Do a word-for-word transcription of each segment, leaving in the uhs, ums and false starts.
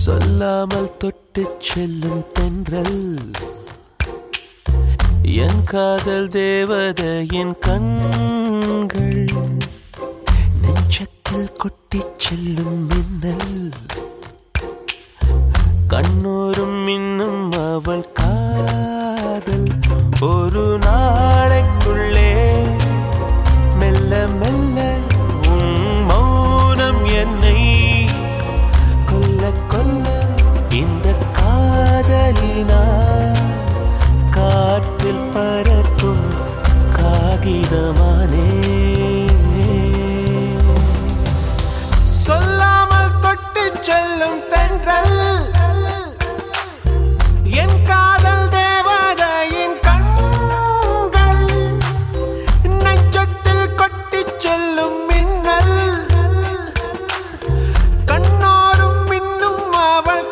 சொல்லாமல் தொட்டுச் செல்லும் தென்றல் என் காதல் தேவதையின் கண்கள் நெஞ்சத்தில் கொட்டிச் செல்லும் மின்னல் கண்ணோரும் இன்னும் அவள் காதல் ஒரு நாளைக்குள்ளே மெல்ல மெல்ல உன் மௌனம் என்னை கொல்ல கொல்ல இந்த காதலினால் காற்றில் பறக்கும் காகிதமானே சொல்லாமல் தொட்டு செல்லும் தென்றல் என் காதல் தேவதையின் கண்கள் நெஞ்சத்தில் கொட்டிச் செல்லும் மின்னல் கண்ணோரும் மின்னும் அவள்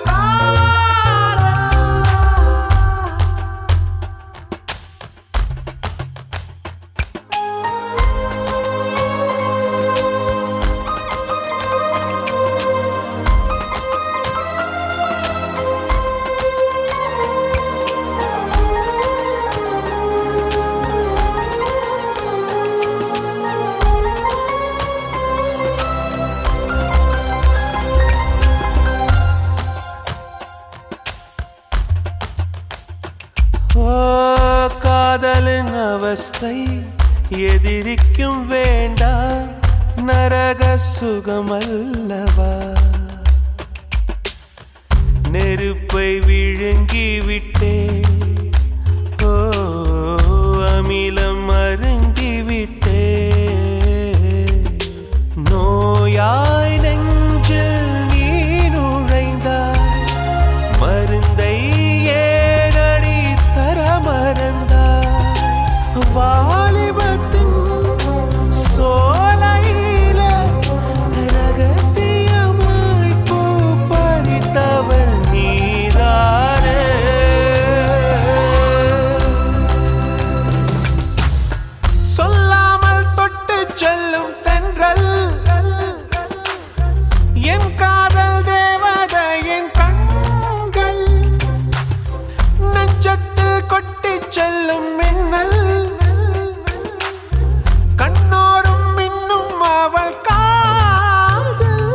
காதலின் அவஸ்தை எதிரிக்கும் வேண்டாம் நரக சுகமல்லவா நெருப்பை விழுங்கி விட்டே ஓ அமிலம் அருங்கி விட்டே நோயாய் நெஞ்சில் நீ நுழைந்தாய் மருந்தை வாலிபத்தின் சோலையில ரகசியமாய் பூ பறித்தவள் நீதானே சொல்லாமல் தொட்டு செல்லும் தென்றல் என் காதல் தேவதையின் கண்கள் நெஞ்சத்தில் கொட்டிச் செல்லும் மின்னல் கண்ணோரும் மின்னும் அவள் காதல்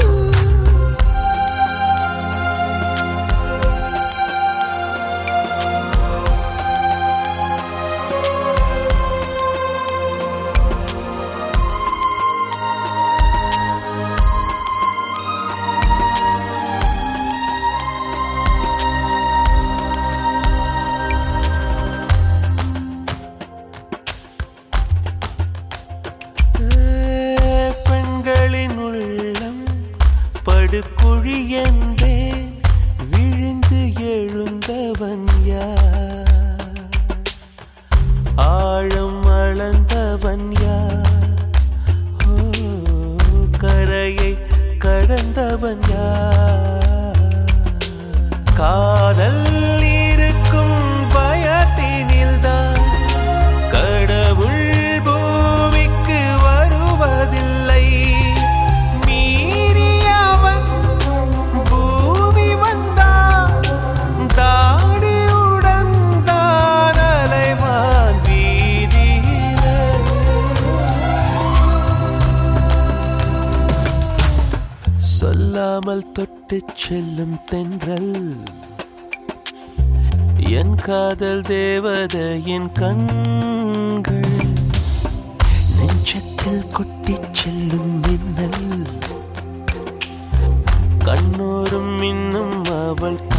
படுகுழி என்றேன் விழுந்து எழுந்தவன் யார் ஆழம் அளந்தவன் யார் ஓ கரையை கடந்தவன் யார் காதல் இருக்கும் பயத்தினில்தான் கடவுள் பூமிக்கு வருவதில்லை சொல்லாமல் தொட்டுச் செல்லும் தென்றல் என் காதல் தேவதையின் கண்கள் நெஞ்சத்தில் கொட்டிச் செல்லும் மின்னல் கண்ணோரும் இன்னும் அவள்